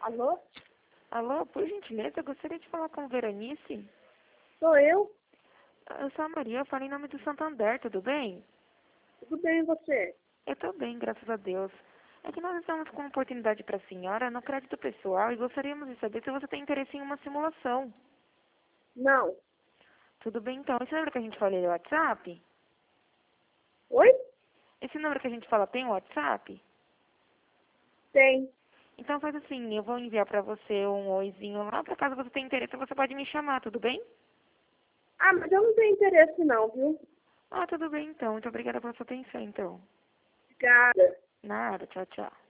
Alô? Alô, por gentileza, eu gostaria de falar com Veronice. Sou eu? Eu sou a Maria, eu falo em nome do Santander, tudo bem? Tudo bem e você? Eu tô bem, graças a Deus. É que nós estamos com uma oportunidade para a senhora no crédito pessoal e gostaríamos de saber se você tem interesse em uma simulação. Não. Tudo bem, então. Esse número que a gente fala é o WhatsApp? Oi? Esse número que a gente fala tem o WhatsApp? Tem. Então faz assim, eu vou enviar para você um oizinho lá, para caso você tenha interesse, você pode me chamar, tudo bem? Ah, mas eu não tenho interesse não, viu? Ah, tudo bem então. Muito obrigada pela sua atenção, então. Obrigada. Nada, tchau, tchau.